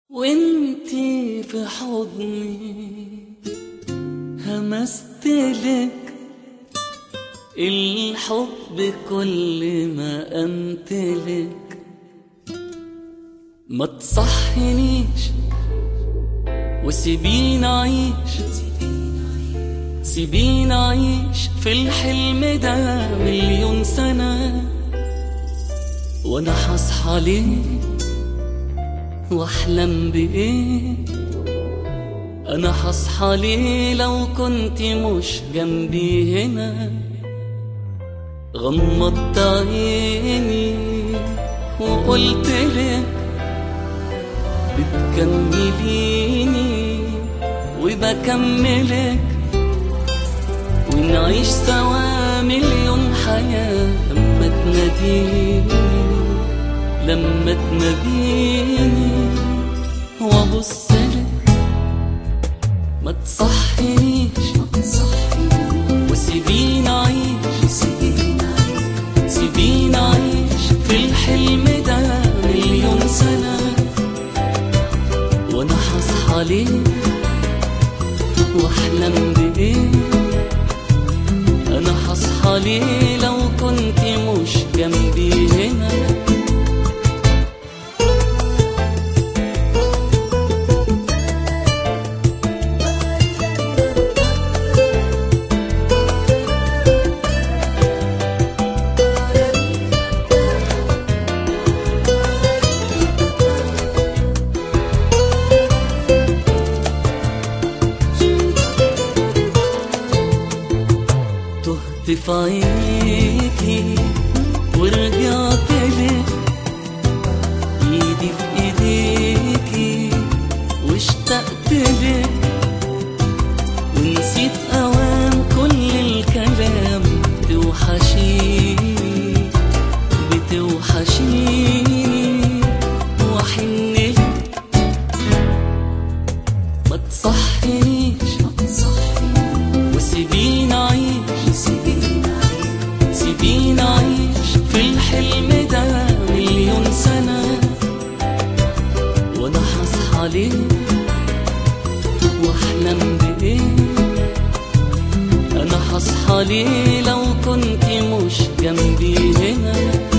وانتي في حضني همستلك الحب كل ما امتلك. ما تصحنيش وسيبيني اعيش، سيبيني اعيش في الحلم ده مليون سنة، وانا هصحى ليه واحلم بايه؟ انا هصحى ليه لو كنت مش جنبي هنا؟ غمضت عيني وقلتلك بتكمليني وبكملك، ونعيش سوا مليون حياة لما تناديني وابصلك. ما تصحينيش وسيبيني اعيش، سيبيني اعيش في الحلم ده مليون سنة، وانا هصحى ليه واحلم بايه؟ انا هصحى ليه لو كنت مش جنبي هنا؟ تهت في عينيكي ورجعتلك، ايدي في ايديكي واشتقتلك، ونسيت اوام كل الكلام. بتوحشيني واحنلك. ما تصحينيش وسيبيني اعيش، سيبيني اعيش في الحلم ده مليون سنة، وانا هصحى ليه واحلم بايه؟ انا هصحى ليه لو كنت مش جنبي هنا؟